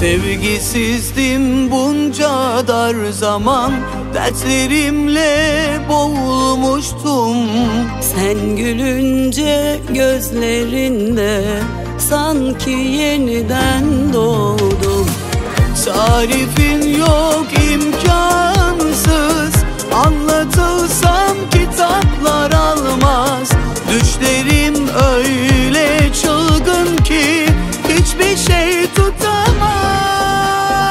Sevgisizdim bunca dar zaman, dertlerimle boğulmuştum. Sen gülünce gözlerinde sanki yeniden doğdum. Tarifin yok, imkansız